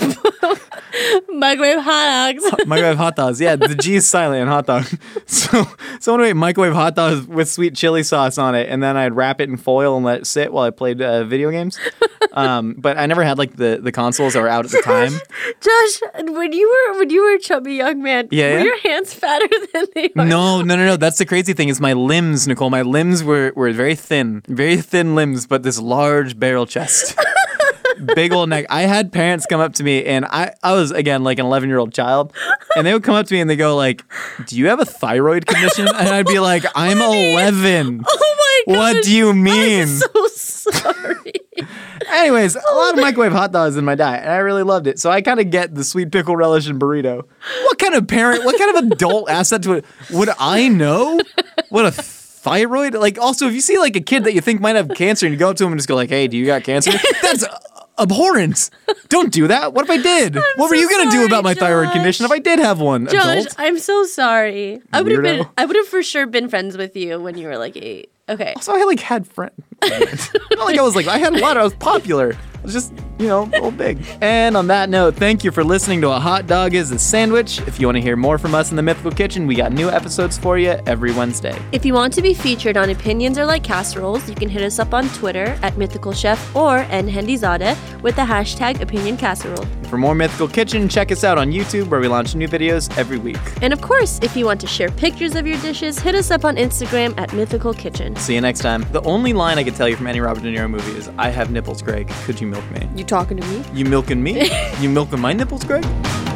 microwave hot dogs. Microwave hot dogs. Yeah, the G is silent in hot dog. So someone would make microwave hot dogs with sweet chili sauce on it, and then I'd wrap it in foil and let it sit while I played uh, video games. Um, but I never had like the, the consoles that were out at the time. Josh, when you were when you were a chubby young man, Yeah, were yeah. your hands fatter than they are? No, no, no, no. That's the crazy thing is my limbs, Nicole. My limbs were, were very thin, very thin limbs, but this large barrel chest. Big old neck. I had parents come up to me, and I, I was, again, like an eleven-year-old child, and they would come up to me and they go like, do you have a thyroid condition? And I'd be like, I'm eleven. Oh my god. What do you mean? I'm so sorry. Anyways, a lot of microwave hot dogs in my diet, and I really loved it. So I kind of get the sweet pickle relish and burrito. What kind of parent, what kind of adult asked that to it? Would I know what a thyroid? Like, also, if you see like a kid that you think might have cancer and you go up to him and just go like, hey, do you got cancer? That's abhorrent. Don't do that. What if I did? what were so you going to do sorry, about my thyroid Josh. condition if I did have one, Josh, adult? I'm so sorry. I would have been Weirdo. I would have for sure been friends with you when you were like eight. Okay. So I like had friends. Not like I was like, I had a lot. I was popular. I was just, you know, old big. And on that note, thank you for listening to A Hot Dog is a Sandwich. If you want to hear more from us in the Mythical Kitchen, we got new episodes for you every Wednesday. If you want to be featured on Opinions Are Like Casseroles, you can hit us up on Twitter at Mythical Chef or nhendizade with the hashtag Opinion Casserole. For more Mythical Kitchen, check us out on YouTube where we launch new videos every week. And of course, if you want to share pictures of your dishes, hit us up on Instagram at Mythical Kitchen. See you next time. The only line I could tell you from any Robert De Niro movie is, I have nipples, Greg. Could you milk me? You talking to me? You milking me? You milking my nipples, Greg?